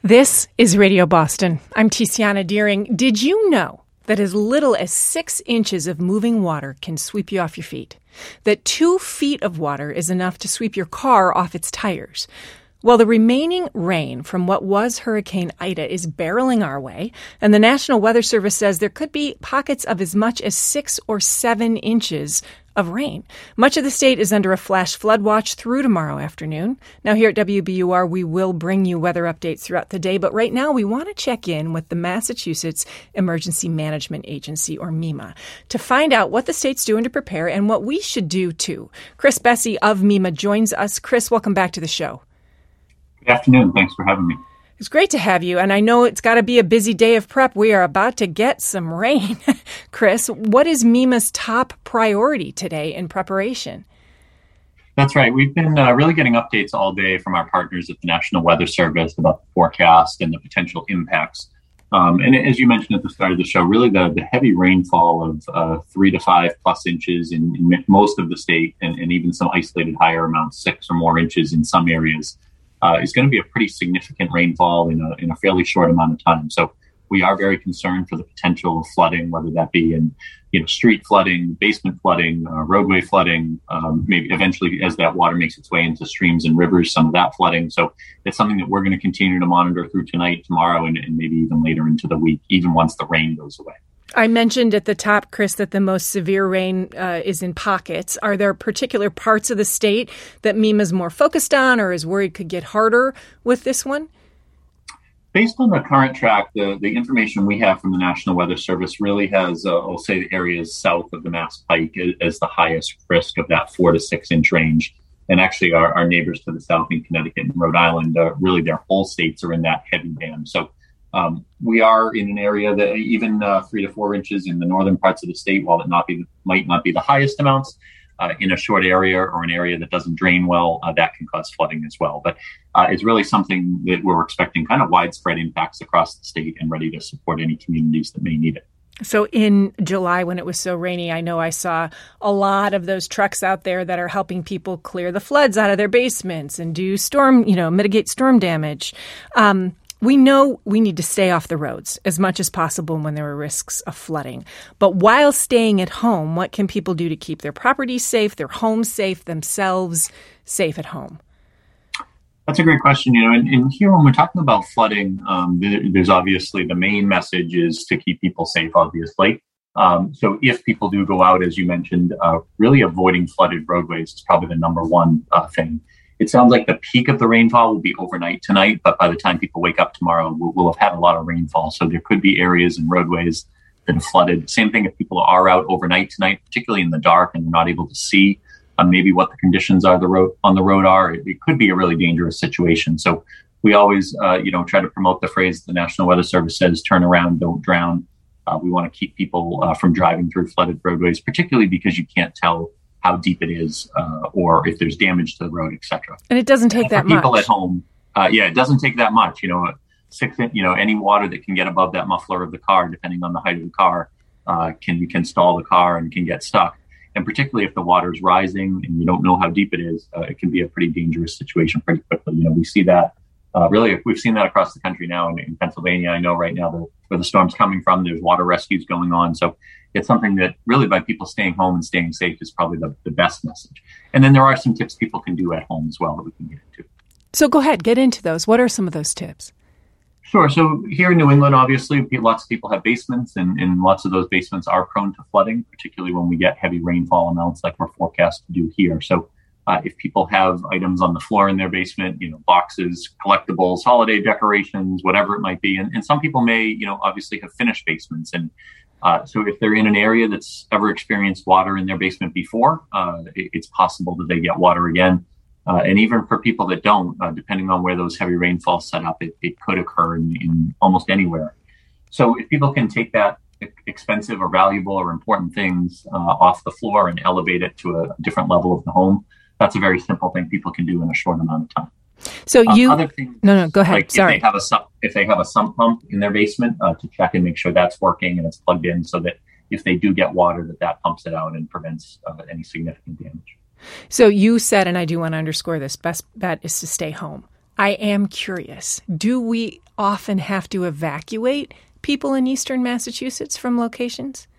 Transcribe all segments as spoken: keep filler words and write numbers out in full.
This is Radio Boston. I'm Tiziana Deering. Did you know that as little as six inches of moving water can sweep you off your feet? That two feet of water is enough to sweep your car off its tires? Well, the remaining rain from what was Hurricane Ida is barreling our way, and the National Weather Service says there could be pockets of as much as six or seven inches of rain. Much of the state is under a flash flood watch through tomorrow afternoon. Now, here at W B U R, we will bring you weather updates throughout the day, but right now we want to check in with the Massachusetts Emergency Management Agency, or MEMA, to find out what the state's doing to prepare and what we should do too. Chris Bessy of MEMA joins us. Chris, welcome back to the show. Good afternoon. Thanks for having me. It's great to have you, and I know it's got to be a busy day of prep. We are about to get some rain. Chris, what is MEMA's top priority today in preparation? That's right. We've been uh, really getting updates all day from our partners at the National Weather Service about the forecast and the potential impacts. Um, and as you mentioned at the start of the show, really the, the heavy rainfall of uh, three to five plus inches in, in most of the state, and, and even some isolated higher amounts, six or more inches in some areas, Uh, is going to be a pretty significant rainfall in a, in a fairly short amount of time. So we are very concerned for the potential of flooding, whether that be in you know street flooding, basement flooding, uh, roadway flooding, um, maybe eventually as that water makes its way into streams and rivers, some of that flooding. So it's something that we're going to continue to monitor through tonight, tomorrow, and, and maybe even later into the week, even once the rain goes away. I mentioned at the top, Chris, that the most severe rain uh, is in pockets. Are there particular parts of the state that MEMA is more focused on or is worried could get harder with this one? Based on the current track, the, the information we have from the National Weather Service really has, uh, I'll say, the areas south of the Mass Pike as the highest risk of that four to six inch range. And actually, our, our neighbors to the south in Connecticut and Rhode Island, uh, really their whole states are in that heavy band. So Um, we are in an area that even uh, three to four inches in the northern parts of the state, while it not be, might not be the highest amounts, uh, in a short area or an area that doesn't drain well, uh, that can cause flooding as well. But uh, it's really something that we're expecting kind of widespread impacts across the state and ready to support any communities that may need it. So in July, when it was so rainy, I know I saw a lot of those trucks out there that are helping people clear the floods out of their basements and do storm, you know, mitigate storm damage. Um, We know we need to stay off the roads as much as possible when there are risks of flooding. But while staying at home, what can people do to keep their properties safe, their homes safe, themselves safe at home? That's a great question. You know, and, and here when we're talking about flooding, um, there, there's obviously the main message is to keep people safe, obviously. Um, so if people do go out, as you mentioned, uh, really avoiding flooded roadways is probably the number one uh, thing. It sounds like the peak of the rainfall will be overnight tonight, but by the time people wake up tomorrow, we'll, we'll have had a lot of rainfall. So there could be areas and roadways that have flooded. Same thing if people are out overnight tonight, particularly in the dark and they're not able to see uh, maybe what the conditions are the road on the road are. It, it could be a really dangerous situation. So we always, uh, you know, try to promote the phrase the National Weather Service says, turn around, don't drown. Uh, we want to keep people uh, from driving through flooded roadways, particularly because you can't tell how deep it is, uh, or if there's damage to the road, et cetera. And it doesn't take that much. For people much. at home, uh, yeah, it doesn't take that much. You know, six, you know, any water that can get above that muffler of the car, depending on the height of the car, uh, can can stall the car and can get stuck. And particularly if the water is rising and you don't know how deep it is, uh, it can be a pretty dangerous situation pretty quickly. You know, we see that. Uh, really, we've seen that across the country now. In, in Pennsylvania, I know right now the, where the storm's coming from, there's water rescues going on. So it's something that really by people staying home and staying safe is probably the, the best message. And then there are some tips people can do at home as well that we can get into. So go ahead, get into those. What are some of those tips? Sure. So here in New England, obviously, lots of people have basements, and, and lots of those basements are prone to flooding, particularly when we get heavy rainfall amounts like we're forecast to do here. So uh, if people have items on the floor in their basement, you know, boxes, collectibles, holiday decorations, whatever it might be, and, and some people may, you know, obviously have finished basements. And uh, so if they're in an area that's ever experienced water in their basement before, uh, it, it's possible that they get water again. Uh, and even for people that don't, uh, depending on where those heavy rainfalls set up, it, it could occur in, in almost anywhere. So if people can take that expensive or valuable or important things uh, off the floor and elevate it to a different level of the home, that's a very simple thing people can do in a short amount of time. So you, uh, other things, no, no, go ahead. Like Sorry. If they have a sump, if they have a sump pump in their basement, uh, to check and make sure that's working and it's plugged in, so that if they do get water, that that pumps it out and prevents uh, any significant damage. So you said, and I do want to underscore this, best bet is to stay home. I am curious, do we often have to evacuate people in eastern Massachusetts from locations?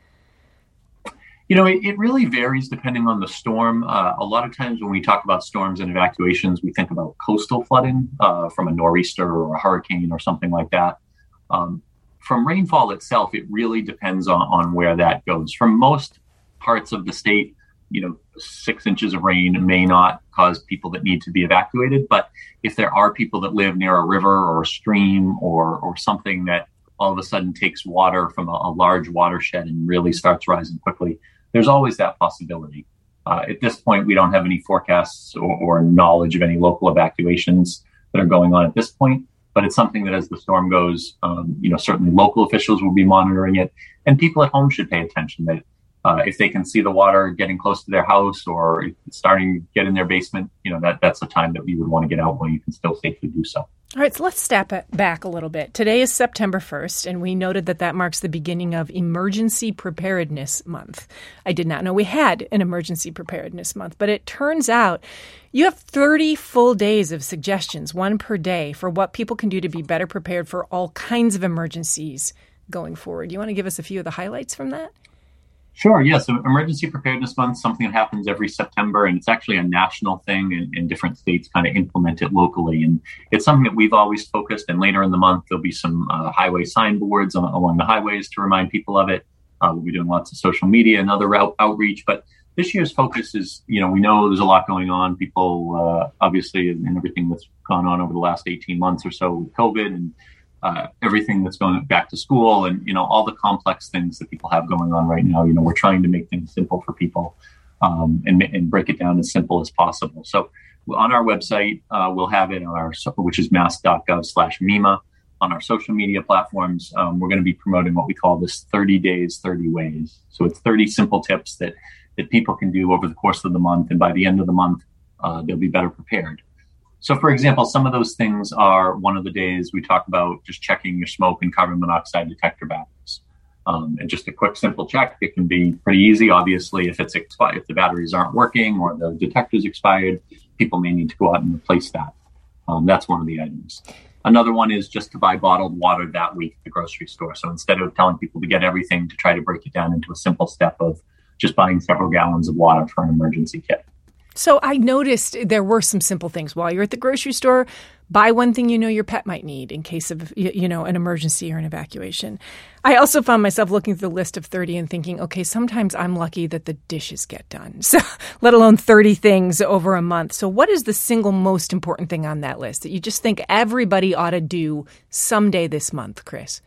You know, it, it really varies depending on the storm. Uh, a lot of times when we talk about storms and evacuations, we think about coastal flooding uh, from a nor'easter or a hurricane or something like that. Um, from rainfall itself, it really depends on, on where that goes. From most parts of the state, you know, six inches of rain may not cause people that need to be evacuated. But if there are people that live near a river or a stream or or something that all of a sudden takes water from a, a large watershed and really starts rising quickly, there's always that possibility. Uh, at this point, we don't have any forecasts or, or knowledge of any local evacuations that are going on at this point. But it's something that as the storm goes, um, you know, certainly local officials will be monitoring it. And people at home should pay attention that uh, if they can see the water getting close to their house or it's starting to get in their basement, you know, that that's the time that you would want to get out when you can still safely do so. All right, so let's step back a little bit. Today is September first, and we noted that that marks the beginning of Emergency Preparedness Month. I did not know we had an Emergency Preparedness Month, but it turns out you have thirty full days of suggestions, one per day, for what people can do to be better prepared for all kinds of emergencies going forward. You want to give us a few of the highlights from that? Sure. Yeah. So Emergency Preparedness Month is something that happens every September, and it's actually a national thing, and, and different states kind of implement it locally. And it's something that we've always focused. And later in the month, there'll be some uh, highway signboards on, along the highways to remind people of it. Uh, we'll be doing lots of social media and other out, outreach. But this year's focus is, you know, we know there's a lot going on. People, uh, obviously, and everything that's gone on over the last eighteen months or so with COVID and Uh, everything that's going back to school and, you know, all the complex things that people have going on right now. You know, we're trying to make things simple for people um, and, and break it down as simple as possible. So on our website, uh, we'll have it on our, which is mass.gov slash MEMA. On our social media platforms, um, we're going to be promoting what we call this thirty days, thirty ways. So it's thirty simple tips that, that people can do over the course of the month. And by the end of the month, uh, they'll be better prepared. So, for example, some of those things are one of the days we talk about just checking your smoke and carbon monoxide detector batteries. Um, and just a quick, simple check. It can be pretty easy. Obviously, if it's expired, if the batteries aren't working or the detector's expired, people may need to go out and replace that. Um, that's one of the items. Another one is just to buy bottled water that week at the grocery store. So instead of telling people to get everything, to try to break it down into a simple step of just buying several gallons of water for an emergency kit. So I noticed there were some simple things. While you're at the grocery store, buy one thing you know your pet might need in case of, you know, an emergency or an evacuation. I also found myself looking through the list of thirty and thinking, okay, sometimes I'm lucky that the dishes get done, so let alone thirty things over a month. So what is the single most important thing on that list that you just think everybody ought to do someday this month, Chris?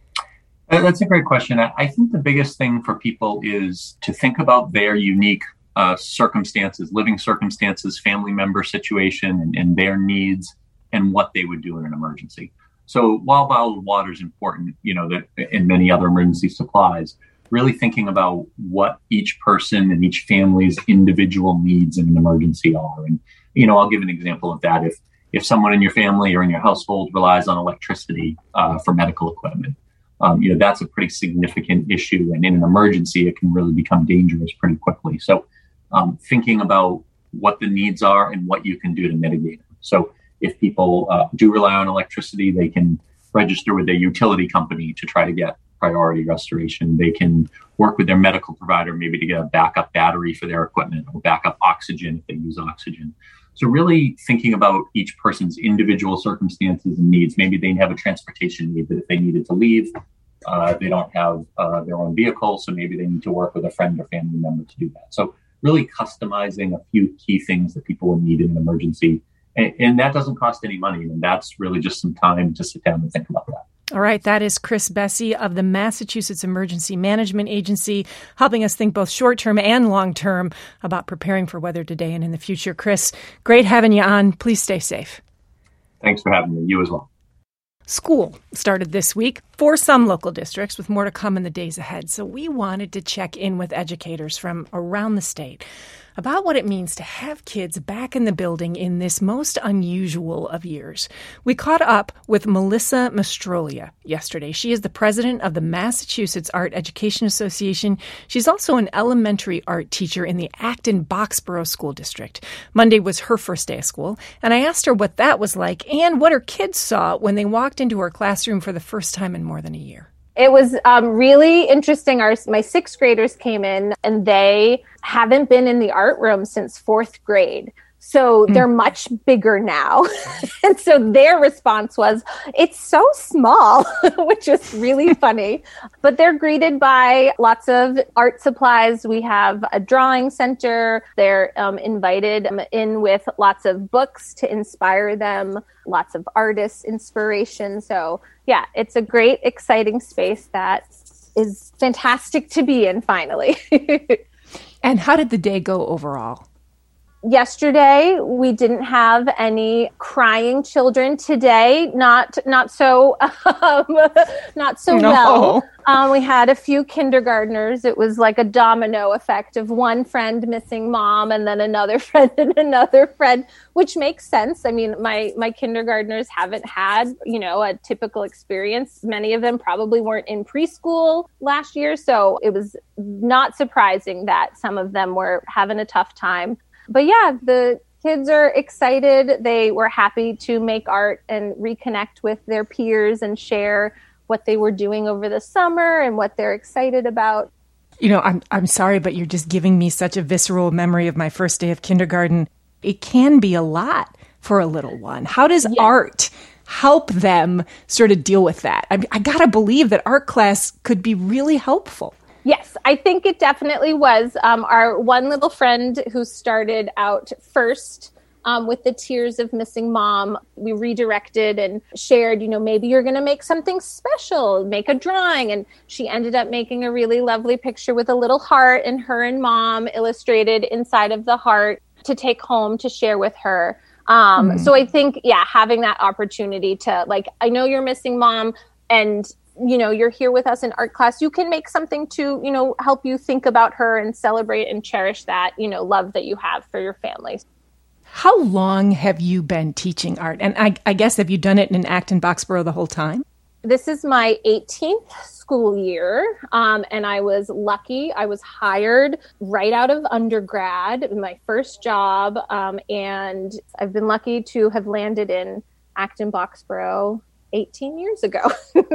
That's a great question. I think the biggest thing for people is to think about their unique Uh, circumstances, living circumstances, family member situation, and, and their needs, and what they would do in an emergency. So while bottled water is important, you know, that in many other emergency supplies, really thinking about what each person and each family's individual needs in an emergency are. And, you know, I'll give an example of that. If if someone in your family or in your household relies on electricity uh, for medical equipment, um, you know, that's a pretty significant issue. And in an emergency, it can really become dangerous pretty quickly. So Um, thinking about what the needs are and what you can do to mitigate them. So if people uh, do rely on electricity, they can register with their utility company to try to get priority restoration. They can work with their medical provider, maybe to get a backup battery for their equipment or backup oxygen if they use oxygen. So really thinking about each person's individual circumstances and needs. Maybe they have a transportation need that if they needed to leave, uh, they don't have uh, their own vehicle. So maybe they need to work with a friend or family member to do that. So really customizing a few key things that people will need in an emergency. And, and that doesn't cost any money. And that's really just some time to sit down and think about that. All right. That is Chris Besse of the Massachusetts Emergency Management Agency, helping us think both short-term and long-term about preparing for weather today and in the future. Chris, great having you on. Please stay safe. Thanks for having me. You as well. School started this week for some local districts, with more to come in the days ahead. So we wanted to check in with educators from around the state about what it means to have kids back in the building in this most unusual of years. We caught up with Melissa Mastrolia yesterday. She is the president of the Massachusetts Art Education Association. She's also an elementary art teacher in the Acton-Boxborough School District. Monday was her first day of school, and I asked her what that was like and what her kids saw when they walked into her classroom for the first time in more than a year. It was um, really interesting. Our, my sixth graders came in and they haven't been in the art room since fourth grade. So mm. they're much bigger now. And so their response was, it's so small, which was really funny. But they're greeted by lots of art supplies. We have a drawing center. They're um, invited in with lots of books to inspire them, lots of artist inspiration. So yeah, it's a great, exciting space that is fantastic to be in finally. And how did the day go overall? Yesterday, we didn't have any crying children. Today, not not so um, not so no. well. Um, we had a few kindergartners. It was like a domino effect of one friend missing mom, and then another friend and another friend, which makes sense. I mean, my my kindergartners haven't had, you know, a typical experience. Many of them probably weren't in preschool last year, so it was not surprising that some of them were having a tough time. But yeah, the kids are excited. They were happy to make art and reconnect with their peers and share what they were doing over the summer and what they're excited about. You know, I'm I'm sorry, but you're just giving me such a visceral memory of my first day of kindergarten. It can be a lot for a little one. How does yeah. art help them sort of deal with that? I, I got to believe that art class could be really helpful. Yes, I think it definitely was. Um, our one little friend who started out first um, with the tears of missing mom, we redirected and shared, you know, maybe you're going to make something special, make a drawing. And she ended up making a really lovely picture with a little heart and her and mom illustrated inside of the heart to take home to share with her. Um, mm. So I think, yeah, having that opportunity to like, I know you're missing mom and you know, you're here with us in art class, you can make something to, you know, help you think about her and celebrate and cherish that, you know, love that you have for your family. How long have you been teaching art? And I, I guess, have you done it in Acton-Boxborough the whole time? This is my eighteenth school year, um, and I was lucky. I was hired right out of undergrad, my first job, um, and I've been lucky to have landed in Acton-Boxborough eighteen years ago.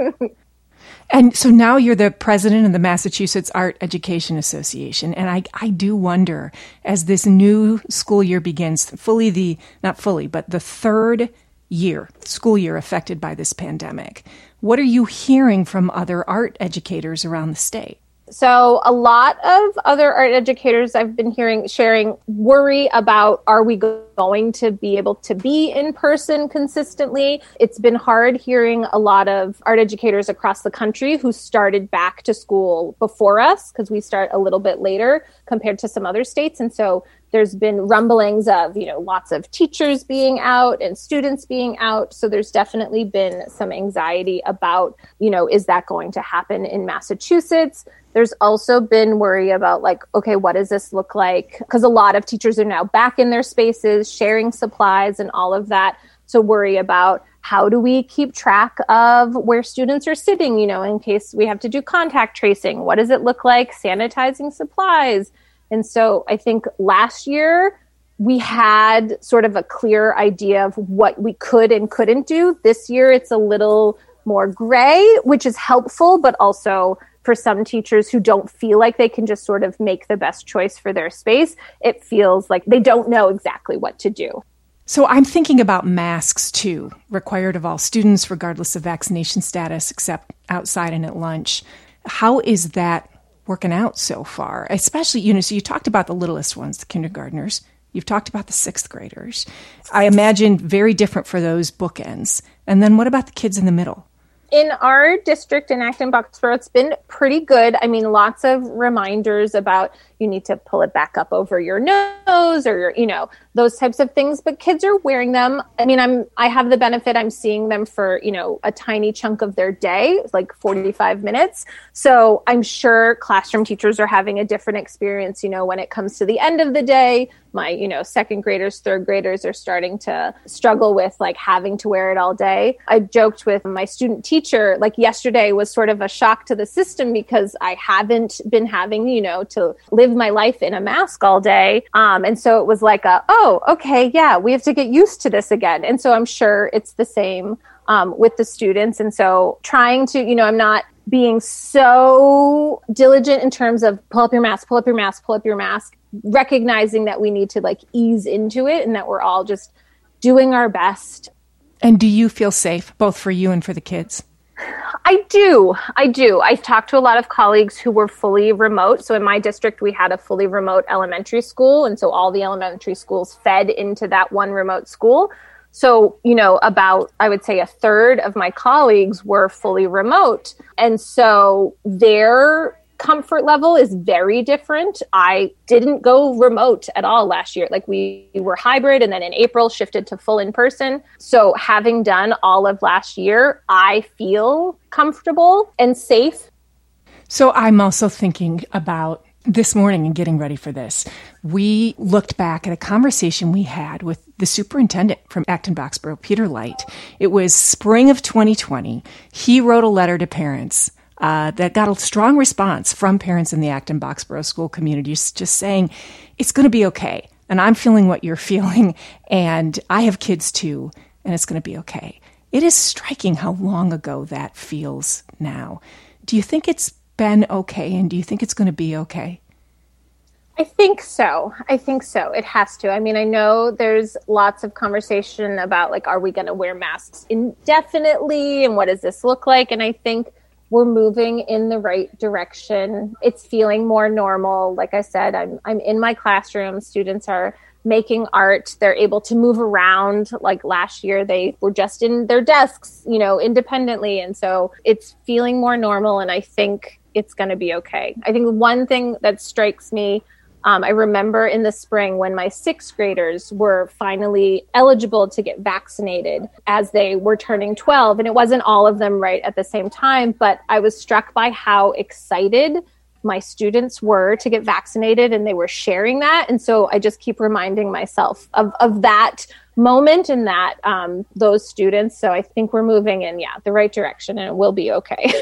And so now you're the president of the Massachusetts Art Education Association. And I, I do wonder, as this new school year begins, fully the, not fully, but the third year, school year affected by this pandemic, what are you hearing from other art educators around the state? So a lot of other art educators I've been hearing sharing worry about, are we going to be able to be in person consistently? It's been hard hearing a lot of art educators across the country who started back to school before us, because we start a little bit later compared to some other states. And so there's been rumblings of, you know, lots of teachers being out and students being out. So there's definitely been some anxiety about, you know, is that going to happen in Massachusetts? There's also been worry about like, okay, what does this look like? Because a lot of teachers are now back in their spaces, sharing supplies and all of that. So worry about how do we keep track of where students are sitting, you know, in case we have to do contact tracing. What does it look like sanitizing supplies? And so I think last year we had sort of a clear idea of what we could and couldn't do. This year it's a little more gray, which is helpful, but also for some teachers who don't feel like they can just sort of make the best choice for their space, it feels like they don't know exactly what to do. So I'm thinking about masks too, required of all students, regardless of vaccination status, except outside and at lunch. How is that working out so far? Especially, you know, so you talked about the littlest ones, the kindergartners. You've talked about the sixth graders. I imagine very different for those bookends. And then what about the kids in the middle? In our district in Acton-Boxborough, it's been pretty good. I mean, lots of reminders about, you need to pull it back up over your nose or your, you know, those types of things. But kids are wearing them. I mean, I'm, I have the benefit, I'm seeing them for, you know, a tiny chunk of their day, like forty-five minutes. So I'm sure classroom teachers are having a different experience, you know, when it comes to the end of the day. My, you know, second graders, third graders are starting to struggle with like having to wear it all day. I joked with my student teacher, like yesterday was sort of a shock to the system because I haven't been having, you know, to live my life in a mask all day. Um, and so it was like, a, oh, okay, yeah, we have to get used to this again. And so I'm sure it's the same um, with the students. And so trying to, you know, I'm not being so diligent in terms of pull up your mask, pull up your mask, pull up your mask, recognizing that we need to like ease into it and that we're all just doing our best. And do you feel safe, both for you and for the kids? I do. I do. I've talked to a lot of colleagues who were fully remote. So in my district, we had a fully remote elementary school. And so all the elementary schools fed into that one remote school. So, you know, about, I would say a third of my colleagues were fully remote. And so their comfort level is very different. I didn't go remote at all last year. Like we were hybrid and then in April shifted to full in person. So having done all of last year, I feel comfortable and safe. So I'm also thinking about this morning and getting ready for this. We looked back at a conversation we had with the superintendent from Acton-Boxborough, Peter Light. It was spring of twenty twenty. He wrote a letter to parents uh, that got a strong response from parents in the Acton-Boxborough school community, just saying, it's going to be okay. And I'm feeling what you're feeling. And I have kids too, and it's going to be okay. It is striking how long ago that feels now. Do you think it's been okay, and do you think it's going to be okay? I think so. I think so. It has to. I mean, I know there's lots of conversation about like, are we going to wear masks indefinitely, and what does this look like? And I think we're moving in the right direction. It's feeling more normal. Like I said, I'm I'm in my classroom. Students are making art. They're able to move around. Like last year, they were just in their desks, you know, independently. And so it's feeling more normal. And I think it's going to be okay. I think one thing that strikes me, um, I remember in the spring when my sixth graders were finally eligible to get vaccinated as they were turning twelve. And it wasn't all of them right at the same time, but I was struck by how excited my students were to get vaccinated, and they were sharing that. And so I just keep reminding myself of, of that moment and that um, those students. So I think we're moving in, yeah, the right direction, and it will be okay.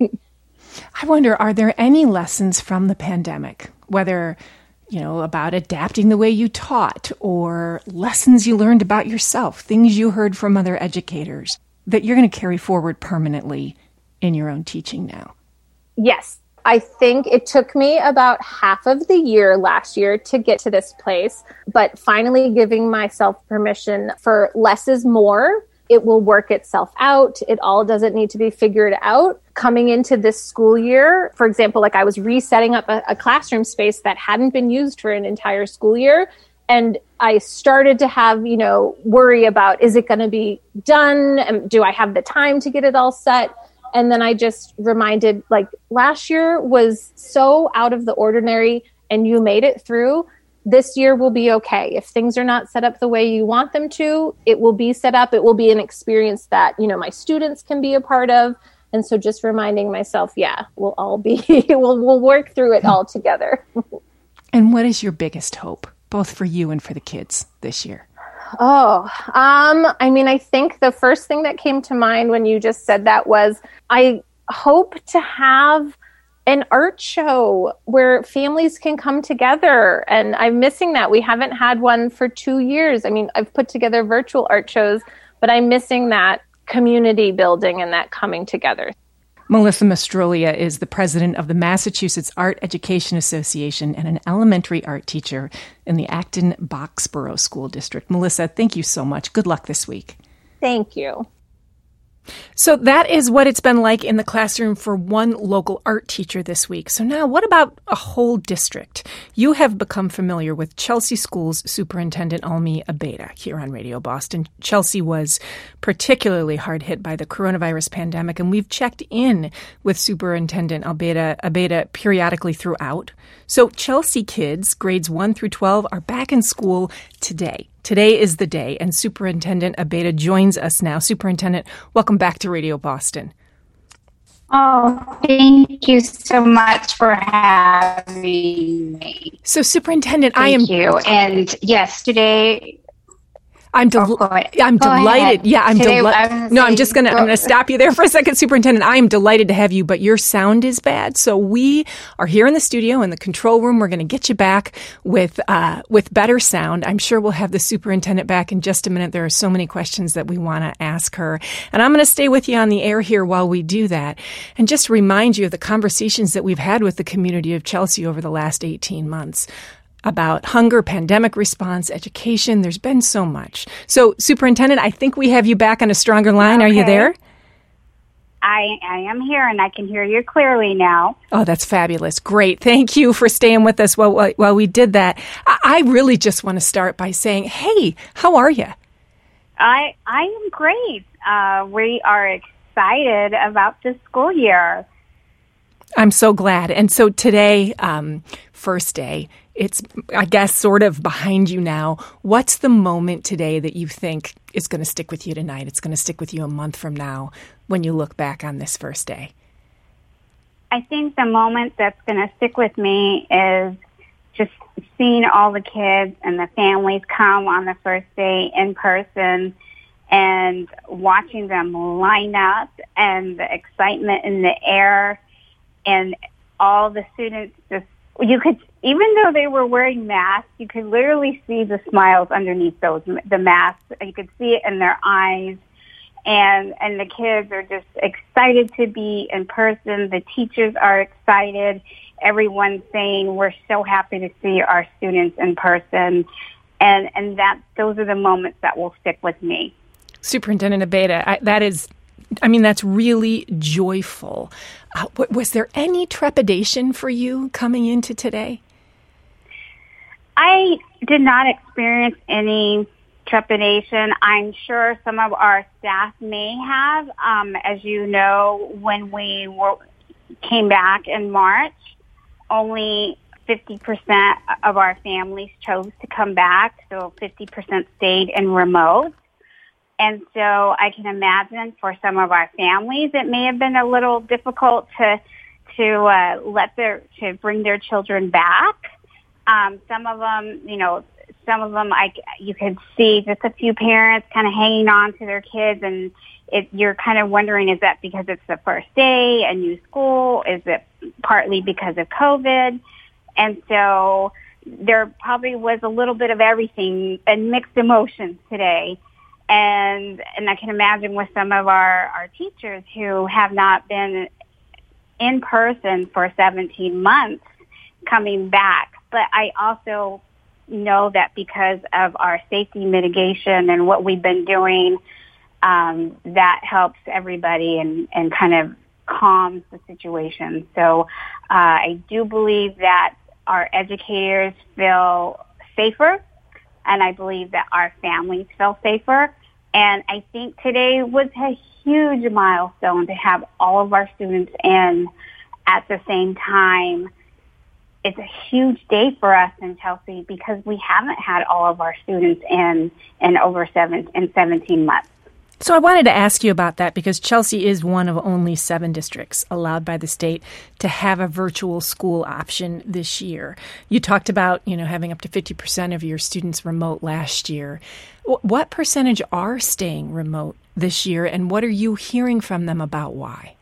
I wonder, are there any lessons from the pandemic, whether, you know, about adapting the way you taught or lessons you learned about yourself, things you heard from other educators that you're going to carry forward permanently in your own teaching now? Yes. I think it took me about half of the year last year to get to this place, but finally giving myself permission for less is more. It will work itself out. It all doesn't need to be figured out. Coming into this school year, for example, like I was resetting up a, a classroom space that hadn't been used for an entire school year. And I started to have, you know, worry about, is it going to be done? And do I have the time to get it all set? And then I just reminded, like, last year was so out of the ordinary and you made it through. This year will be okay. If things are not set up the way you want them to, it will be set up. It will be an experience that, you know, my students can be a part of. And so just reminding myself, yeah, we'll all be, we'll, we'll work through it all together. And what is your biggest hope, both for you and for the kids this year? Oh, um, I mean, I think the first thing that came to mind when you just said that was I hope to have an art show where families can come together. And I'm missing that. We haven't had one for two years. I mean, I've put together virtual art shows, but I'm missing that community building and that coming together. Melissa Mastrolia is the president of the Massachusetts Art Education Association and an elementary art teacher in the Acton-Boxborough School District. Melissa, thank you so much. Good luck this week. Thank you. So that is what it's been like in the classroom for one local art teacher this week. So now what about a whole district? You have become familiar with Chelsea Schools Superintendent Almi Abeyta here on Radio Boston. Chelsea was particularly hard hit by the coronavirus pandemic, and we've checked in with Superintendent Abeyta, Abeyta periodically throughout. So Chelsea kids, grades one through twelve, are back in school today. Today is the day, and Superintendent Abeyta joins us now. Superintendent, welcome back to Radio Boston. Oh, thank you so much for having me. So, Superintendent, thank I am... Thank you. And yes, today... I'm del- oh, I'm go delighted. Ahead. Yeah, I'm delighted. No, say, I'm just gonna go. I'm gonna stop you there for a second, Superintendent. I am delighted to have you, but your sound is bad. So we are here in the studio in the control room. We're gonna get you back with uh, with better sound. I'm sure we'll have the superintendent back in just a minute. There are so many questions that we want to ask her, and I'm gonna stay with you on the air here while we do that, and just remind you of the conversations that we've had with the community of Chelsea over the last eighteen months. About hunger, pandemic response, education. There's been so much. So, Superintendent, I think we have you back on a stronger line. Okay. Are you there? I, I am here, and I can hear you clearly now. Oh, that's fabulous. Great. Thank you for staying with us while, while we did that. I, I really just want to start by saying, hey, how are you? I, I am great. Uh, we are excited about this school year. I'm so glad. And so today, um, first day, it's, I guess, sort of behind you now. What's the moment today that you think is going to stick with you tonight? It's going to stick with you a month from now when you look back on this first day. I think the moment that's going to stick with me is just seeing all the kids and the families come on the first day in person and watching them line up and the excitement in the air and all the students just, you could, even though they were wearing masks, you could literally see the smiles underneath those, the masks. You could see it in their eyes. And, and the kids are just excited to be in person. The teachers are excited. Everyone's saying, we're so happy to see our students in person. And, and that, those are the moments that will stick with me. Superintendent Abeyta, I, that is, I mean, that's really joyful. Uh, was there any trepidation for you coming into today? I did not experience any trepidation. I'm sure some of our staff may have. Um, as you know, when we were, came back in March, only fifty percent of our families chose to come back, so fifty percent stayed in remote. And so I can imagine for some of our families, it may have been a little difficult to to uh, let their to bring their children back. Um, some of them, you know, some of them, I you could see just a few parents kind of hanging on to their kids, and it, you're kind of wondering, is that because it's the first day, a new school? Is it partly because of COVID? And so there probably was a little bit of everything and mixed emotions today. And and I can imagine with some of our, our teachers who have not been in person for seventeen months coming back. But I also know that because of our safety mitigation and what we've been doing, um, that helps everybody and, and kind of calms the situation. So uh, I do believe that our educators feel safer, and I believe that our families feel safer. And I think today was a huge milestone to have all of our students in at the same time. It's a huge day for us in Chelsea because we haven't had all of our students in in over seven in seventeen months. So I wanted to ask you about that because Chelsea is one of only seven districts allowed by the state to have a virtual school option this year. You talked about, you know, having up to fifty percent of your students remote last year. What percentage are staying remote this year, and what are you hearing from them about why?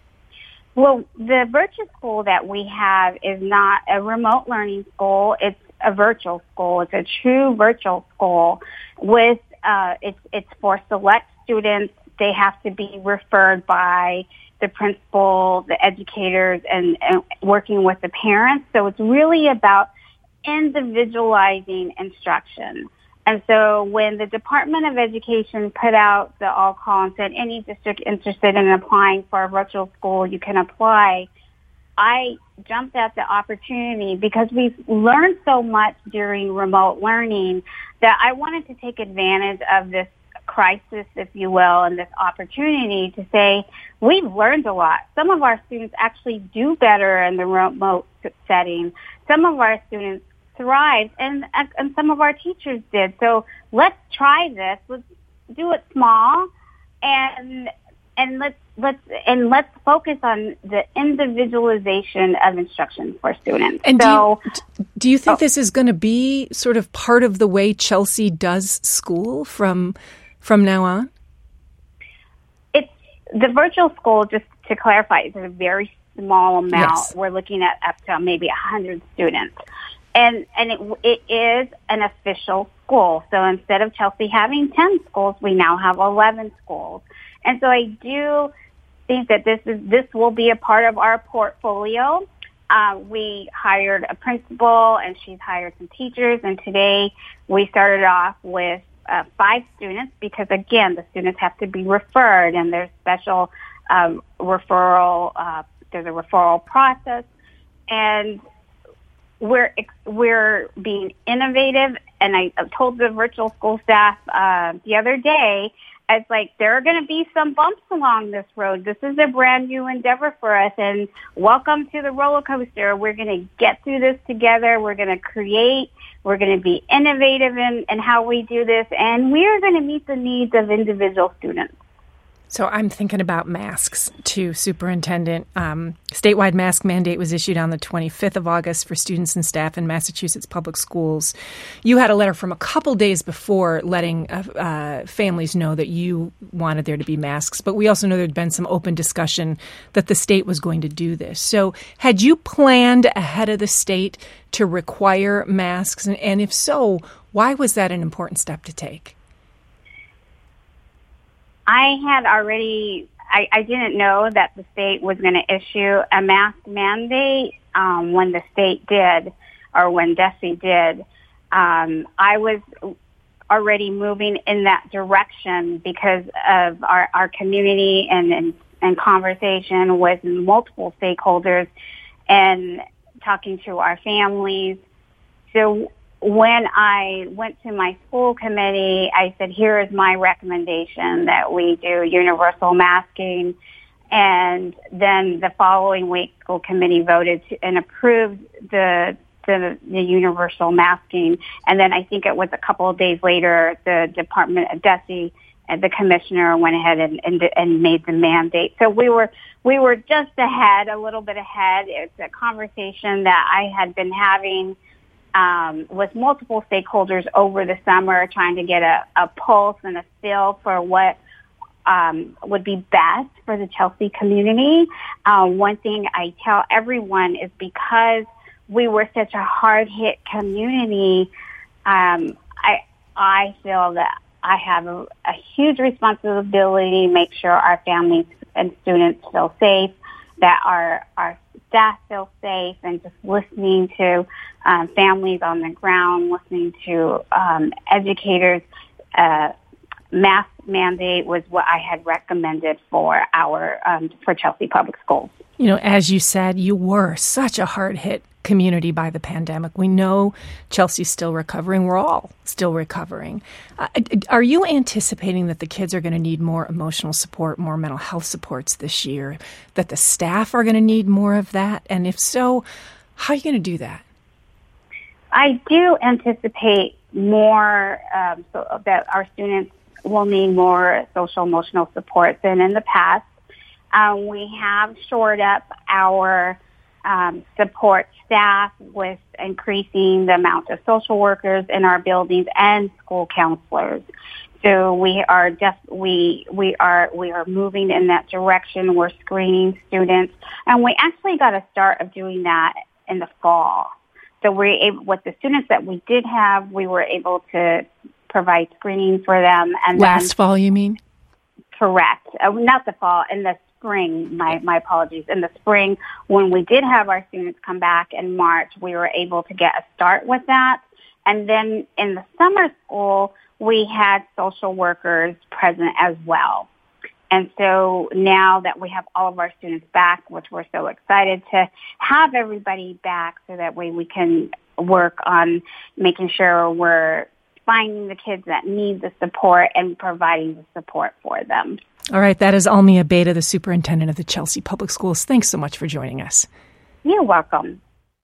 Well, the virtual school that we have is not a remote learning school. It's a virtual school. It's a true virtual school with, uh, it's, it's for select students. They have to be referred by the principal, the educators, and, and working with the parents. So it's really about individualizing instruction. And so when the Department of Education put out the all call and said any district interested in applying for a virtual school, you can apply, I jumped at the opportunity because we've learned so much during remote learning that I wanted to take advantage of this crisis, if you will, and this opportunity to say we've learned a lot. Some of our students actually do better in the remote setting. Some of our students thrived, and and some of our teachers did. So let's try this. Let's do it small, and and let's let's and let's focus on the individualization of instruction for students. And so, do you, do you think oh, this is going to be sort of part of the way Chelsea does school from from now on? It's the virtual school. Just to clarify, it's a very small amount. Yes. We're looking at up to maybe a hundred students. And and it, it is an official school. So instead of Chelsea having ten schools, we now have eleven schools. And so I do think that this is this will be a part of our portfolio. Uh, we hired a principal, and she's hired some teachers. And today we started off with uh, five students because, again, the students have to be referred, and there's special um, referral. Uh, there's a referral process, and We're we're being innovative, and I told the virtual school staff uh, the other day, it's like there are going to be some bumps along this road. This is a brand new endeavor for us, and welcome to the roller coaster. We're going to get through this together. We're going to create. We're going to be innovative in, in how we do this, and we are going to meet the needs of individual students. So I'm thinking about masks too, Superintendent. Um, statewide mask mandate was issued on the twenty-fifth of August for students and staff in Massachusetts public schools. You had a letter from a couple days before letting uh, uh, families know that you wanted there to be masks, but we also know there'd been some open discussion that the state was going to do this. So had you planned ahead of the state to require masks? And, and if so, why was that an important step to take? I had already, I, I didn't know that the state was going to issue a mask mandate um, when the state did, or when DESE did. Um, I was already moving in that direction because of our, our community and, and, and conversation with multiple stakeholders and talking to our families. So when I went to my school committee, I said, here is my recommendation that we do universal masking. And then the following week, school committee voted to, and approved the, the the universal masking. And then I think it was a couple of days later, the Department of DESE and the commissioner went ahead and, and, and made the mandate. So we were we were just ahead, a little bit ahead. It's a conversation that I had been having Um, with multiple stakeholders over the summer, trying to get a, a pulse and a feel for what um, would be best for the Chelsea community. Uh, one thing I tell everyone is because we were such a hard-hit community, um, I I feel that I have a, a huge responsibility to make sure our families and students feel safe, that our our staff feel safe, and just listening to um, families on the ground, listening to um, educators. Uh, mask mandate was what I had recommended for our um, for Chelsea Public Schools. You know, as you said, you were such a hard-hit community by the pandemic. We know Chelsea's still recovering. We're all still recovering. Uh, are you anticipating that the kids are going to need more emotional support, more mental health supports this year, that the staff are going to need more of that? And if so, how are you going to do that? I do anticipate more, um, so that our students will need more social emotional support than in the past. Um, we have shored up our um, support staff with increasing the amount of social workers in our buildings and school counselors. So we are just we we are we are moving in that direction. We're screening students, and we actually got a start of doing that in the fall. So we're able, with the students that we did have, we were able to provide screening for them. And last then, fall, you mean? Correct. Uh, not the fall, in the spring. My my apologies. In the spring, when we did have our students come back in March, we were able to get a start with that. And then in the summer school, we had social workers present as well. And so now that we have all of our students back, which we're so excited to have everybody back so that way we can work on making sure we're finding the kids that need the support and providing the support for them. All right, that is Almia Beta, the superintendent of the Chelsea Public Schools. Thanks so much for joining us. You're welcome.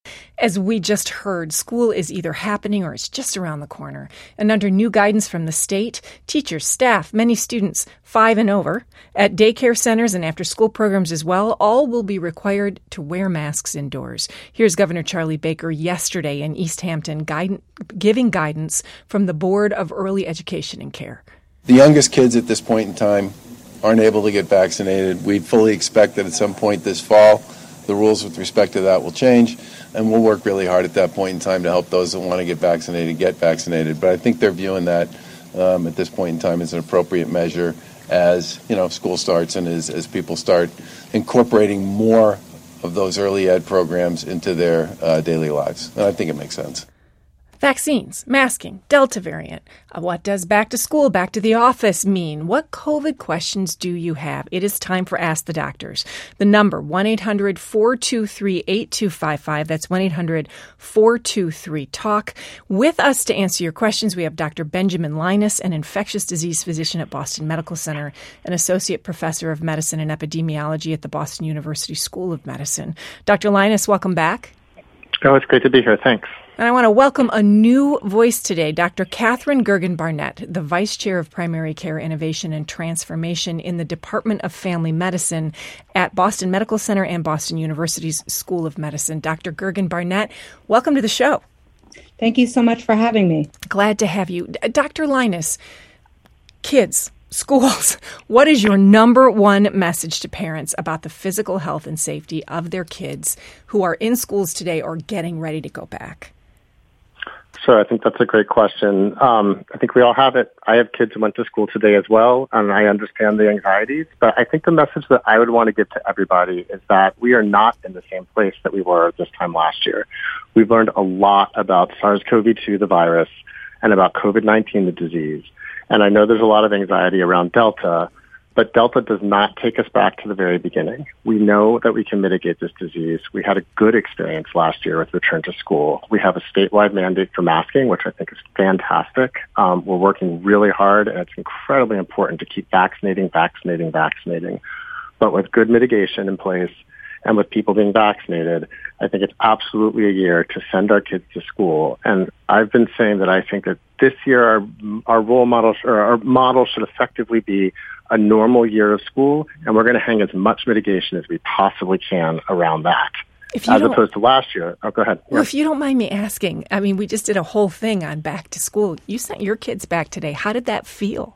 As we just heard, school is either happening or it's just around the corner. And under new guidance from the state, teachers, staff, many students five and over, at daycare centers and after-school programs as well, all will be required to wear masks indoors. Here's Governor Charlie Baker yesterday in East Hampton guide- giving guidance from the Board of Early Education and Care. The youngest kids at this point in time aren't able to get vaccinated. We fully expect that at some point this fall, the rules with respect to that will change, and we'll work really hard at that point in time to help those that want to get vaccinated get vaccinated. But I think they're viewing that um, at this point in time as an appropriate measure as, you know, school starts and as, as people start incorporating more of those early ed programs into their uh, daily lives. And I think it makes sense. Vaccines, masking, Delta variant. Uh, what does back to school, back to the office mean? What COVID questions do you have? It is time for Ask the Doctors. The number, one eight hundred four two three eight two five five. That's one eight hundred four two three talk. With us to answer your questions, we have Doctor Benjamin Linus, an infectious disease physician at Boston Medical Center, an associate professor of medicine and epidemiology at the Boston University School of Medicine. Doctor Linus, welcome back. Oh, it's great to be here. Thanks. And I want to welcome a new voice today, Doctor Catherine Gergen-Barnett, the Vice Chair of Primary Care Innovation and Transformation in the Department of Family Medicine at Boston Medical Center and Boston University's School of Medicine. Doctor Gergen-Barnett, welcome to the show. Thank you so much for having me. Glad to have you. Doctor Linus, kids, schools, what is your number one message to parents about the physical health and safety of their kids who are in schools today or getting ready to go back? Sure, I think that's a great question. Um, I think we all have it. I have kids who went to school today as well, and I understand the anxieties. But I think the message that I would want to give to everybody is that we are not in the same place that we were this time last year. We've learned a lot about SARS-C o V two, the virus, and about COVID nineteen, the disease. And I know there's a lot of anxiety around Delta, but Delta does not take us back to the very beginning. We know that we can mitigate this disease. We had a good experience last year with return to school. We have a statewide mandate for masking, which I think is fantastic. Um, we're working really hard, and it's incredibly important to keep vaccinating, vaccinating, vaccinating. But with good mitigation in place and with people being vaccinated, I think it's absolutely a year to send our kids to school. And I've been saying that I think that this year our, our role model or our model should effectively be a normal year of school, and we're going to hang as much mitigation as we possibly can around that. As opposed to last year. Oh, go ahead. Well, yeah. If you don't mind me asking, I mean, we just did a whole thing on back to school. You sent your kids back today. How did that feel?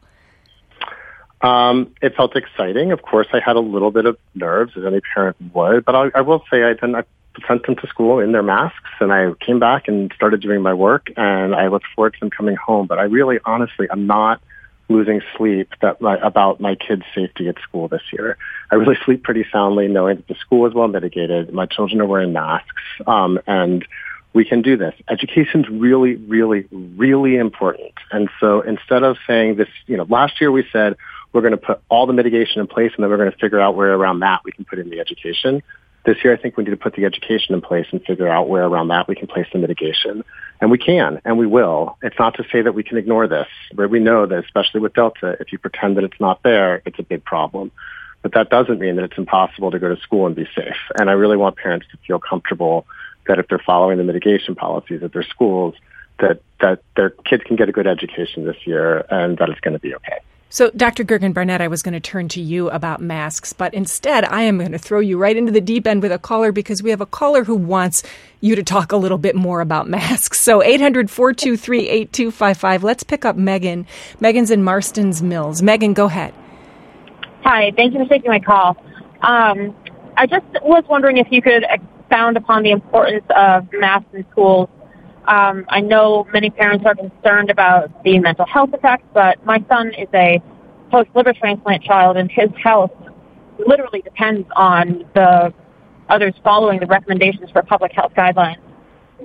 Um, it felt exciting. Of course, I had a little bit of nerves, as any parent would, but I, I will say I, then I sent them to school in their masks, and I came back and started doing my work, and I look forward to them coming home. But I really, honestly, I'm not losing sleep that my, about my kids' safety at school this year. I really sleep pretty soundly knowing that the school is well mitigated. My children are wearing masks, um, and we can do this. Education's really, really, really important. And so instead of saying this, you know, last year we said we're going to put all the mitigation in place and then we're going to figure out where around that we can put in the education. This year, I think we need to put the education in place and figure out where around that we can place the mitigation. And we can, and we will. It's not to say that we can ignore this, but we know that, especially with Delta, if you pretend that it's not there, it's a big problem. But that doesn't mean that it's impossible to go to school and be safe. And I really want parents to feel comfortable that if they're following the mitigation policies at their schools, that, that their kids can get a good education this year and that it's going to be okay. So, Doctor Gergen-Barnett, I was going to turn to you about masks, but instead I am going to throw you right into the deep end with a caller because we have a caller who wants you to talk a little bit more about masks. So, eight hundred four two three eight two five five. Let's pick up Megan. Megan's in Marston's Mills. Megan, go ahead. Hi, thank you for taking my call. Um, I just was wondering if you could expound upon the importance of masks in schools. Um, I know many parents are concerned about the mental health effects, but my son is a post-liver transplant child, and his health literally depends on the others following the recommendations for public health guidelines. So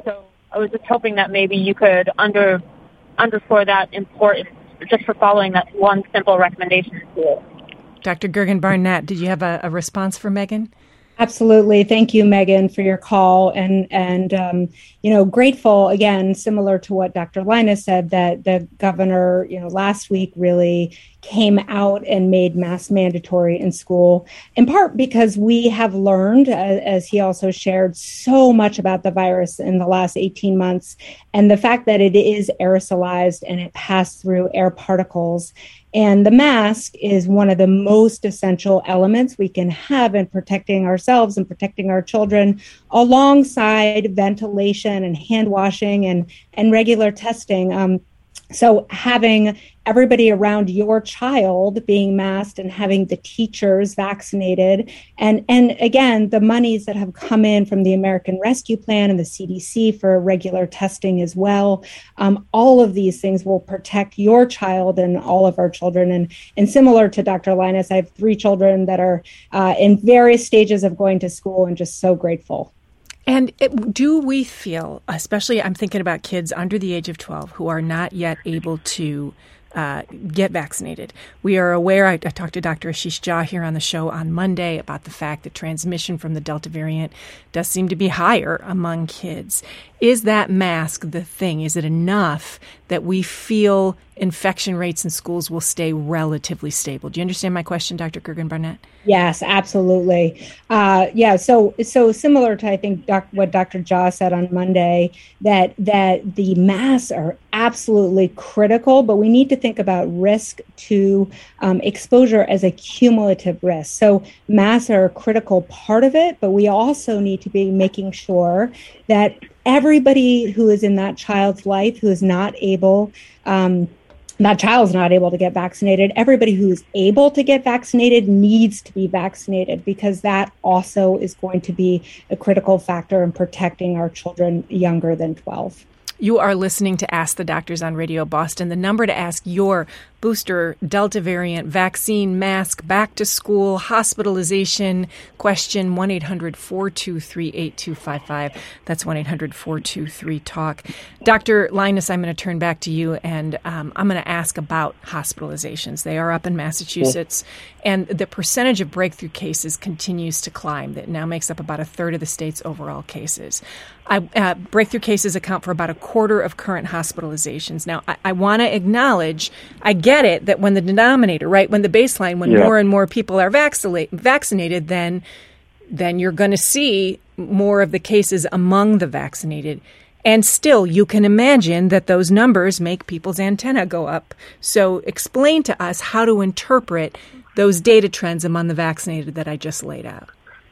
I was just hoping that maybe you could under underscore that importance just for following that one simple recommendation in school. Doctor Gergen Barnett, did you have a, a response for Megan? Absolutely. Thank you, Megan, for your call. And, and um, you know, grateful, again, similar to what Doctor Linus said, that the governor, you know, last week really came out and made masks mandatory in school, in part because we have learned, uh, as he also shared, so much about the virus in the last eighteen months. And the fact that it is aerosolized and it passed through air particles. And the mask is one of the most essential elements we can have in protecting ourselves and protecting our children, alongside ventilation and hand washing and, and regular testing. Um, So having everybody around your child being masked and having the teachers vaccinated, and, and again, the monies that have come in from the American Rescue Plan and the C D C for regular testing as well, um, all of these things will protect your child and all of our children. And, and similar to Doctor Linus, I have three children that are uh, in various stages of going to school, and just so grateful. And it, do we feel, especially I'm thinking about kids under the age of twelve who are not yet able to uh, get vaccinated. We are aware, I, I talked to Doctor Ashish Jha here on the show on Monday about the fact that transmission from the Delta variant does seem to be higher among kids. Is that mask the thing? Is it enough that we feel infection rates in schools will stay relatively stable? Do you understand my question, Doctor Gergen Barnett? Yes, absolutely. Uh, yeah, so so similar to, I think, doc, what Doctor Jha said on Monday, that that the masks are absolutely critical, but we need to think about risk to um, exposure as a cumulative risk. So masks are a critical part of it, but we also need to be making sure that everybody who is in that child's life who is not able, um, that child's not able to get vaccinated, everybody who's able to get vaccinated needs to be vaccinated, because that also is going to be a critical factor in protecting our children younger than twelve. You are listening to Ask the Doctors on Radio Boston. The number to ask your booster, Delta variant, vaccine, mask, back to school, hospitalization question, one eight hundred four two three eight two five five. That's one eight hundred four two three talk. Doctor Linus, I'm going to turn back to you, and um, I'm going to ask about hospitalizations. They are up in Massachusetts, and the percentage of breakthrough cases continues to climb. That now makes up about a third of the state's overall cases. I, uh, breakthrough cases account for about a quarter of current hospitalizations. Now, I, I want to acknowledge, I get it, that when the denominator, right, when the baseline, when yeah. more and more people are vaccinated, vaccinated, then then you're going to see more of the cases among the vaccinated. And still, you can imagine that those numbers make people's antenna go up. So explain to us how to interpret those data trends among the vaccinated that I just laid out.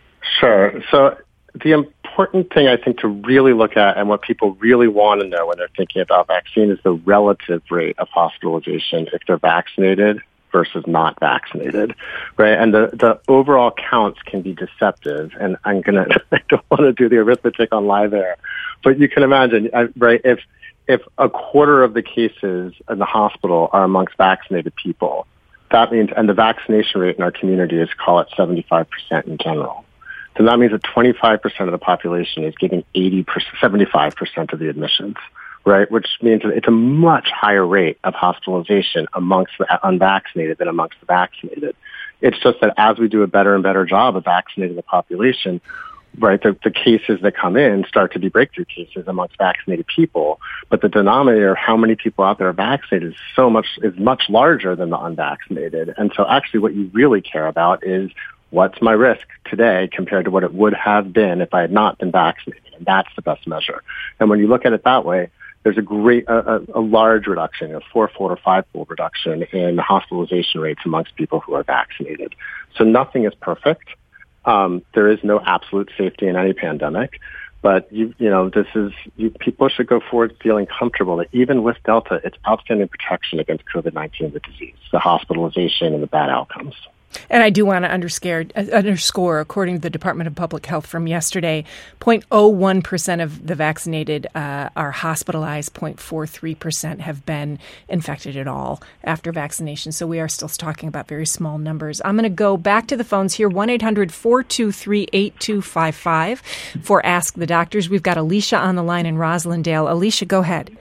Sure. So the important thing, I think, to really look at, and what people really want to know when they're thinking about vaccine, is the relative rate of hospitalization if they're vaccinated versus not vaccinated, right? And the, the overall counts can be deceptive. And I'm going to, I don't want to do the arithmetic on live air, but you can imagine, right, if, if a quarter of the cases in the hospital are amongst vaccinated people, that means, and the vaccination rate in our community is, call it seventy-five percent in general. Then that means that twenty-five percent of the population is getting eighty percent, seventy-five percent of the admissions, right? Which means that it's a much higher rate of hospitalization amongst the unvaccinated than amongst the vaccinated. It's just that as we do a better and better job of vaccinating the population, right, the, the cases that come in start to be breakthrough cases amongst vaccinated people. But the denominator, how many people out there are vaccinated, is so much, is much larger than the unvaccinated. And so actually what you really care about is, what's my risk today compared to what it would have been if I had not been vaccinated? And that's the best measure. And when you look at it that way, there's a great, a, a large reduction, a four-fold or five-fold reduction in hospitalization rates amongst people who are vaccinated. So nothing is perfect. Um, there is no absolute safety in any pandemic. But, you, you know, this is, you, people should go forward feeling comfortable that even with Delta, it's outstanding protection against COVID nineteen, the disease, the hospitalization, and the bad outcomes. And I do want to underscore, underscore, according to the Department of Public Health from yesterday, zero point zero one percent of the vaccinated uh, are hospitalized, zero point four three percent have been infected at all after vaccination. So we are still talking about very small numbers. I'm going to go back to the phones here, one eight hundred four two three eight two five five for Ask the Doctors. We've got Alicia on the line in Roslindale. Alicia, go ahead.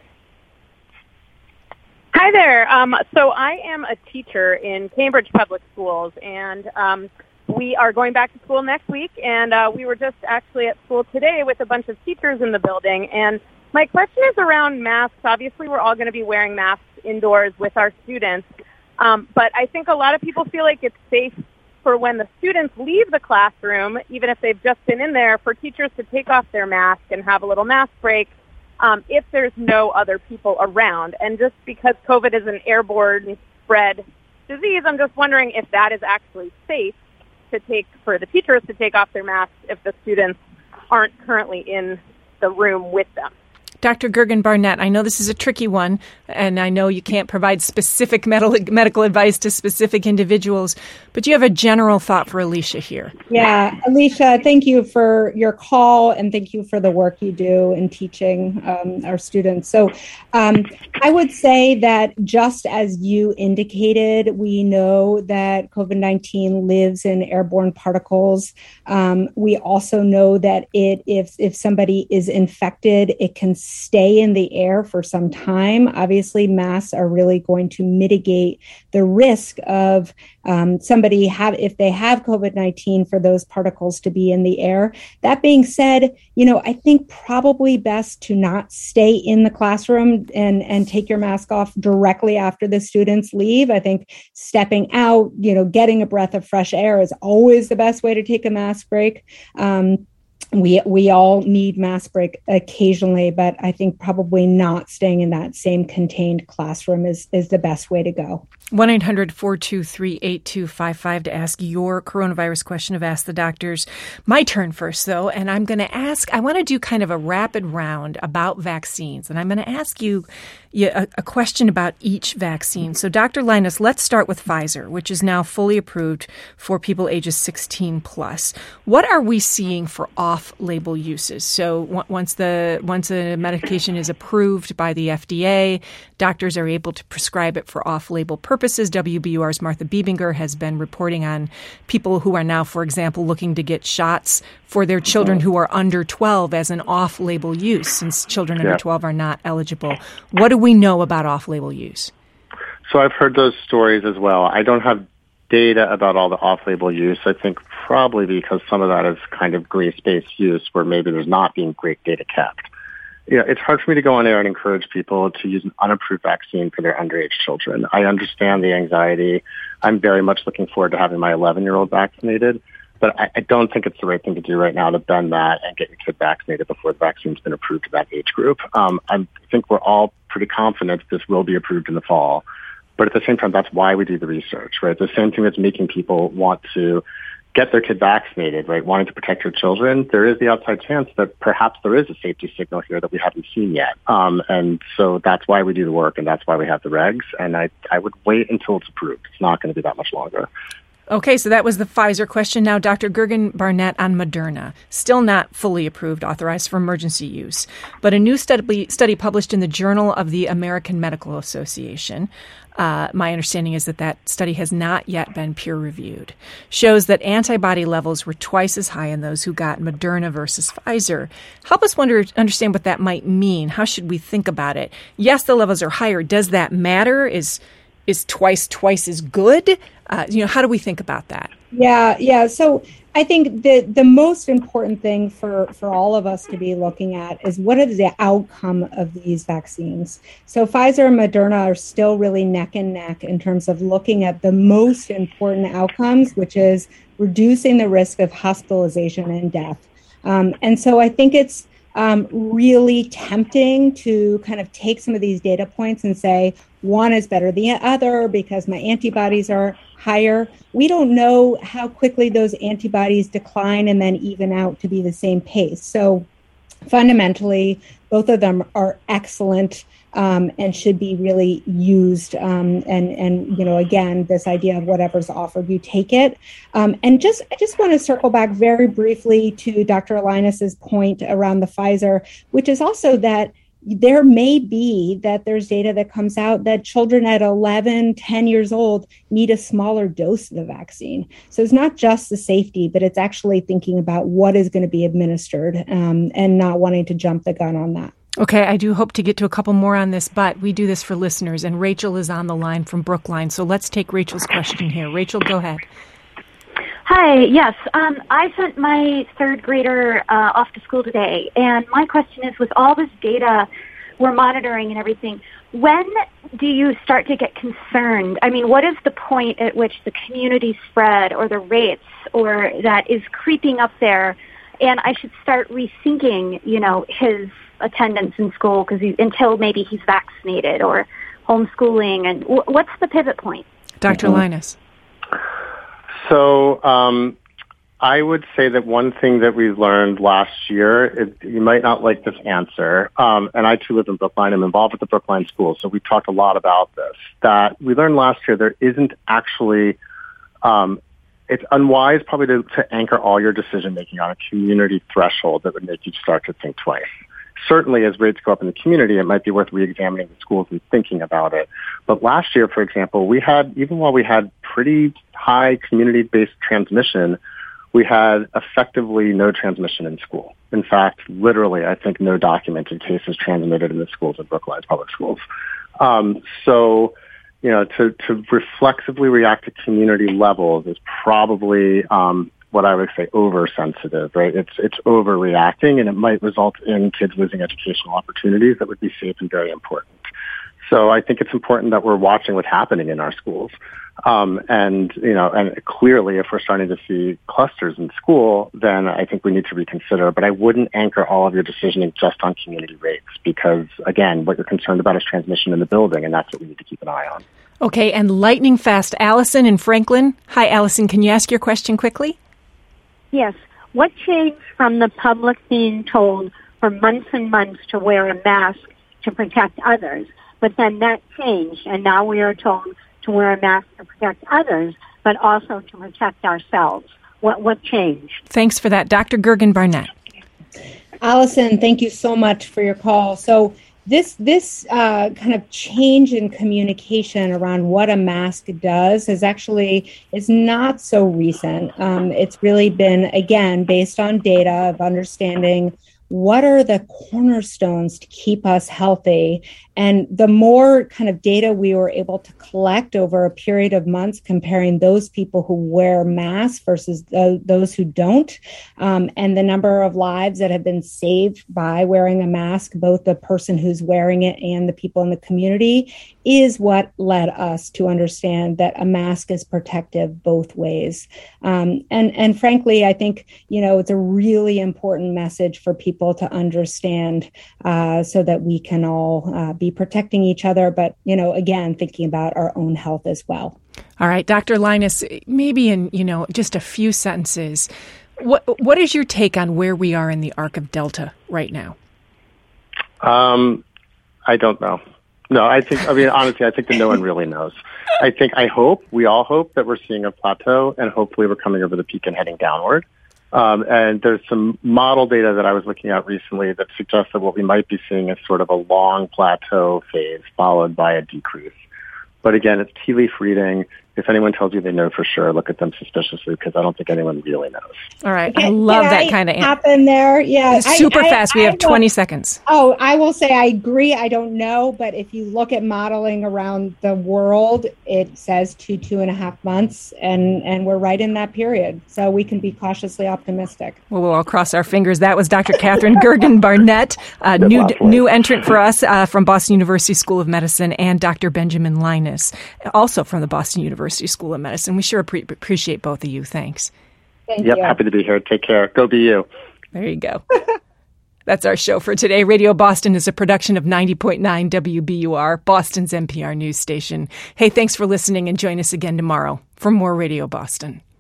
Hi there. Um, so I am a teacher in Cambridge Public Schools, and um, we are going back to school next week, and uh, we were just actually at school today with a bunch of teachers in the building, and my question is around masks. Obviously, we're all going to be wearing masks indoors with our students, um, but I think a lot of people feel like it's safe for when the students leave the classroom, even if they've just been in there, for teachers to take off their mask and have a little mask break. Um, if there's no other people around. And just because COVID is an airborne spread disease, I'm just wondering if that is actually safe to take for the teachers to take off their masks if the students aren't currently in the room with them. Doctor Gergen Barnett, I know this is a tricky one, and I know you can't provide specific medical medical advice to specific individuals, but you have a general thought for Alicia here. Yeah, Alicia, thank you for your call, and thank you for the work you do in teaching um, our students. So um, I would say that just as you indicated, we know that COVID nineteen lives in airborne particles. Um, we also know that it, if if somebody is infected, it can stay in the air for some time. Obviously, masks are really going to mitigate the risk of um, somebody have, if they have COVID nineteen, for those particles to be in the air. That being said, you know, I think probably best to not stay in the classroom and, and take your mask off directly after the students leave. I think stepping out, you know, getting a breath of fresh air is always the best way to take a mask break. Um, We we all need mask break occasionally, but I think probably not staying in that same contained classroom is, is the best way to go. one eight hundred four two three eight two five five to ask your coronavirus question of Ask the Doctors. My turn first, though, and I'm going to ask, I want to do kind of a rapid round about vaccines, and I'm going to ask you a, a question about each vaccine. So, Doctor Linus, let's start with Pfizer, which is now fully approved for people ages sixteen plus. What are we seeing for off-label uses? So w- once the once a medication is approved by the F D A, doctors are able to prescribe it for off-label purposes. W B U R's Martha Biebinger has been reporting on people who are now, for example, looking to get shots for their children who are under twelve as an off-label use, since children under yeah. twelve are not eligible. What do we know about off-label use? So I've heard those stories as well. I don't have data about all the off-label use. I think probably because some of that is kind of gray-space use where maybe there's not being great data kept. You know, it's hard for me to go on air and encourage people to use an unapproved vaccine for their underage children. I understand the anxiety. I'm very much looking forward to having my eleven-year-old vaccinated, but I, I don't think it's the right thing to do right now to bend that and get your kid vaccinated before the vaccine's been approved to that age group. Um, I think we're all pretty confident this will be approved in the fall. But at the same time, that's why we do the research, right? The same thing that's making people want to get their kid vaccinated, right? Wanting to protect your children. There is the outside chance that perhaps there is a safety signal here that we haven't seen yet. Um, and so that's why we do the work and that's why we have the regs. And I, I would wait until it's approved. It's not going to be that much longer. Okay, so that was the Pfizer question. Now, Doctor Gergen Barnett on Moderna, still not fully approved, authorized for emergency use. But a new study, study published in the Journal of the American Medical Association, uh, my understanding is that that study has not yet been peer-reviewed, shows that antibody levels were twice as high in those who got Moderna versus Pfizer. Help us wonder, understand what that might mean. How should we think about it? Yes, the levels are higher. Does that matter? Is is twice twice as good? Uh, you know, how do we think about that? Yeah, yeah. So I think the the most important thing for, for all of us to be looking at is what is the outcome of these vaccines. So Pfizer and Moderna are still really neck and neck in terms of looking at the most important outcomes, which is reducing the risk of hospitalization and death. Um, and so I think it's um, really tempting to kind of take some of these data points and say, one is better than the other because my antibodies are higher. We don't know how quickly those antibodies decline and then even out to be the same pace. So fundamentally, both of them are excellent um, and should be really used. Um, and, and, you know, again, this idea of whatever's offered, you take it. Um, and just, I just want to circle back very briefly to Doctor Linus's point around the Pfizer, which is also that there may be that there's data that comes out that children at eleven, ten years old need a smaller dose of the vaccine. So it's not just the safety, but it's actually thinking about what is going to be administered um, and not wanting to jump the gun on that. Okay, I do hope to get to a couple more on this, but we do this for listeners, and Rachel is on the line from Brookline. So let's take Rachel's question here. Rachel, go ahead. Hi, yes. Um, I sent my third grader uh, off to school today, and my question is, with all this data we're monitoring and everything, when do you start to get concerned? I mean, what is the point at which the community spread or the rates or that is creeping up there, and I should start rethinking, you know, his attendance in school because until maybe he's vaccinated or homeschooling, and w- what's the pivot point? Doctor Mm-hmm. Linus. So um, I would say that one thing that we learned last year, it, you might not like this answer, um, and I too live in Brookline. I'm involved with the Brookline School, so we talked a lot about this, that we learned last year there isn't actually, um, it's unwise probably to, to anchor all your decision-making on a community threshold that would make you start to think twice. Certainly, as rates go up in the community, it might be worth re-examining the schools and thinking about it. But last year, for example, we had, even while we had pretty high community-based transmission, we had effectively no transmission in school. In fact, literally, I think no documented cases transmitted in the schools in Brookline's public schools. Um, so, you know, to, to reflexively react to community levels is probably um, what I would say oversensitive, right? It's it's overreacting, and it might result in kids losing educational opportunities that would be safe and very important. So I think it's important that we're watching what's happening in our schools. Um, and, you know, and clearly if we're starting to see clusters in school, then I think we need to reconsider. But I wouldn't anchor all of your decisioning just on community rates because, again, what you're concerned about is transmission in the building, and that's what we need to keep an eye on. Okay, and lightning fast, Allison in Franklin. Hi, Allison. Can you ask your question quickly? Yes. What changed from the public being told for months and months to wear a mask to protect others, but then that changed, and now we are told to wear a mask to protect others, but also to protect ourselves? What what changed? Thanks for that. Doctor Gergen Barnett. Allison, thank you so much for your call. So this this uh, kind of change in communication around what a mask does is actually is not so recent. Um, it's really been, again, based on data of understanding what are the cornerstones to keep us healthy. And the more kind of data we were able to collect over a period of months, comparing those people who wear masks versus the, those who don't, um, and the number of lives that have been saved by wearing a mask, both the person who's wearing it and the people in the community, is what led us to understand that a mask is protective both ways. Um, and, and frankly, I think, you know, it's a really important message for people to understand uh, so that we can all uh, be protecting each other, but, you know, again, thinking about our own health as well. All right, Doctor Linus, maybe in, you know, just a few sentences, what what is your take on where we are in the arc of Delta right now? Um, I don't know. No, I think, I mean, honestly, I think that no one really knows. I think, I hope, we all hope that we're seeing a plateau, and hopefully we're coming over the peak and heading downward. Um, and there's some model data that I was looking at recently that suggests that what we might be seeing is sort of a long plateau phase followed by a decrease. But again, it's tea leaf reading. If anyone tells you they know for sure, look at them suspiciously because I don't think anyone really knows. All right. I love that kind of answer. Happen there. Yeah. Super I, fast. I, we have I twenty will, seconds. Oh, I will say I agree. I don't know. But if you look at modeling around the world, it says two, two and a half months. And, and we're right in that period. So we can be cautiously optimistic. Well, we'll all cross our fingers. That was Doctor Catherine Gergen Barnett, a new, new entrant for us uh, from Boston University School of Medicine, and Doctor Benjamin Linus, also from the Boston University School of Medicine. We sure pre- appreciate both of you. Thanks. Thank yep, you. Happy to be here. Take care. Go be you. There you go. That's our show for today. Radio Boston is a production of ninety point nine W B U R, Boston's N P R news station. Hey, thanks for listening, and join us again tomorrow for more Radio Boston.